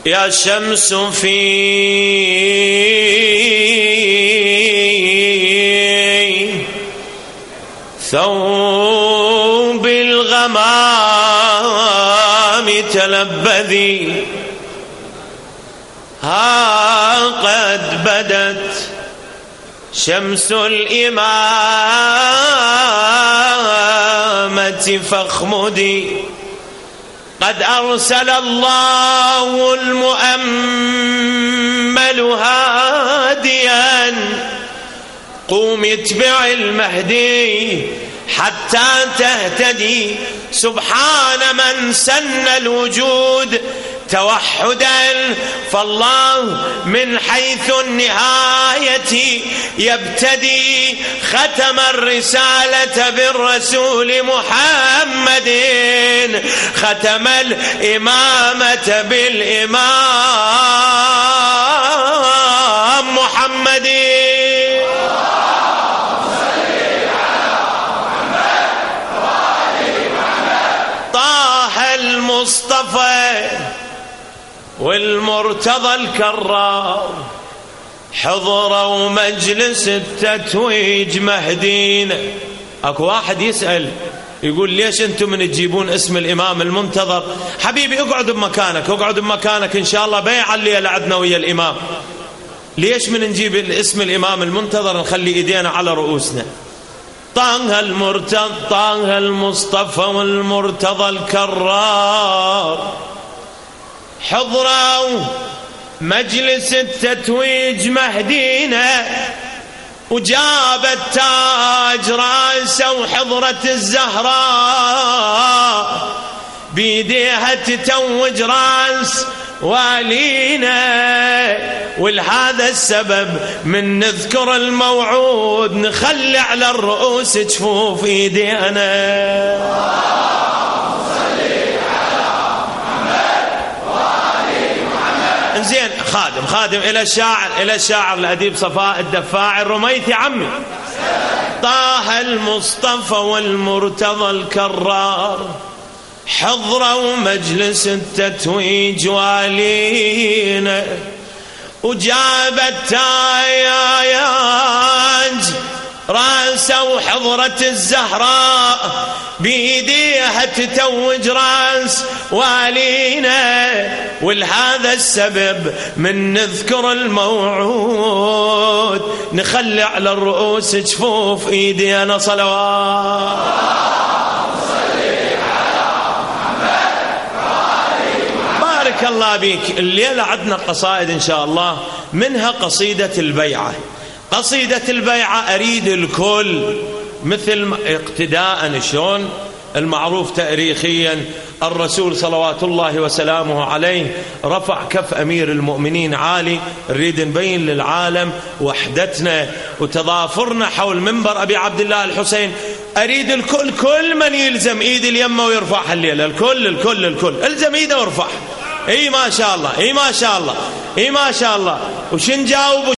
يا شمس في ثوب الغمام تلبذي، ها قد بدت شمس الإمامة فاخمدي، قد أرسل الله المؤمل هاديا، قوم اتبع المهدي حتى تهتدي. سبحان من سن الوجود توحدا، فالله من حيث النهاية يبتدي، ختم الرسالة بالرسول محمد، ختم الإمامة بالإمام محمد. طه المصطفى والمرتضى الكرار، حضروا مجلس التتويج مهدينا. اكو واحد يسأل يقول ليش انتم من تجيبون اسم الامام المنتظر؟ حبيبي اقعد بمكانك، اقعد بمكانك، ان شاء الله بيع الليله عندنا ويا الامام. ليش من نجيب اسم الامام المنتظر نخلي ايدينا على رؤوسنا؟ طه المصطفى والمرتضى الكرار، حضروا مجلس التتويج مهدينا، وجاب التاج راسه وحضرة الزهراء، بيديها تتوج راس والينا. ولهذا السبب من نذكر الموعود نخلي على الرؤوس جفوف ايدينا. زين خادم إلى الشاعر الأديب صفاء الدفاعي الرميثي عمي. طه المصطفى والمرتضى الكرار، حضروا مجلس التتويج والينا، وجاب التاج راسه وحضرة الزهراء، بيديها تتوج راس والينا. ولهذا السبب من نذكر الموعود نخلي على الرؤوس جفوف ايدينا صلوات. بارك الله بيك. الليلة عندنا قصائد إن شاء الله، منها قصيدة البيعة. قصيدة البيعة أريد الكل مثل اقتداء شلون المعروف تاريخيا الرسول صلوات الله وسلامه عليه رفع كف أمير المؤمنين عالي. نريد نبين للعالم وحدتنا وتضافرنا حول منبر أبي عبد الله الحسين. أريد الكل، كل من يلزم إيد اليمة ويرفعها الليلة، الكل الزم إيده وارفع. اي ما شاء الله، اي ما شاء الله، اي ما شاء الله. وش نجاوب؟